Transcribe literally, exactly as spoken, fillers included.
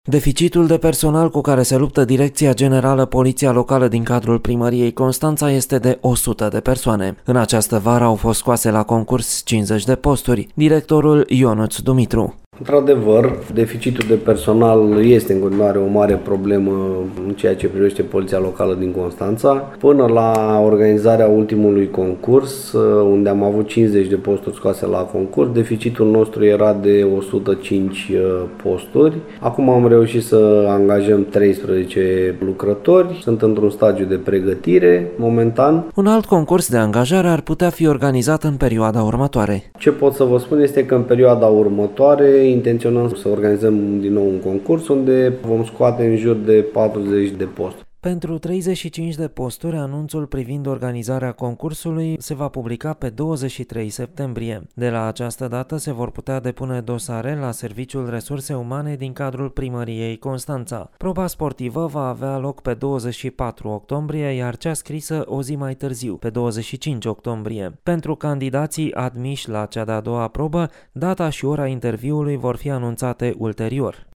Deficitul de personal cu care se luptă Direcția Generală Poliția Locală din cadrul Primăriei Constanța este de o sută de persoane. În această vară au fost scoase la concurs cincizeci de posturi. Directorul Ionuț Dumitru. Într-adevăr, deficitul de personal este în continuare o mare problemă în ceea ce privește Poliția Locală din Constanța. Până la organizarea ultimului concurs, unde am avut cincizeci de posturi scoase la concurs, deficitul nostru era de o sută cinci posturi. Acum am reușit să angajăm treisprezece lucrători, sunt într-un stadiu de pregătire momentan. Un alt concurs de angajare ar putea fi organizat în perioada următoare. Ce pot să vă spun este că în perioada următoare intenționăm să organizăm din nou un concurs unde vom scoate în jur de patruzeci de posturi. Pentru treizeci și cinci de posturi, anunțul privind organizarea concursului se va publica pe douăzeci și trei septembrie. De la această dată se vor putea depune dosare la Serviciul Resurse Umane din cadrul Primăriei Constanța. Proba sportivă va avea loc pe douăzeci și patru octombrie, iar cea scrisă o zi mai târziu, pe douăzeci și cinci octombrie. Pentru candidații admiși la cea de-a doua probă, data și ora interviului vor fi anunțate ulterior.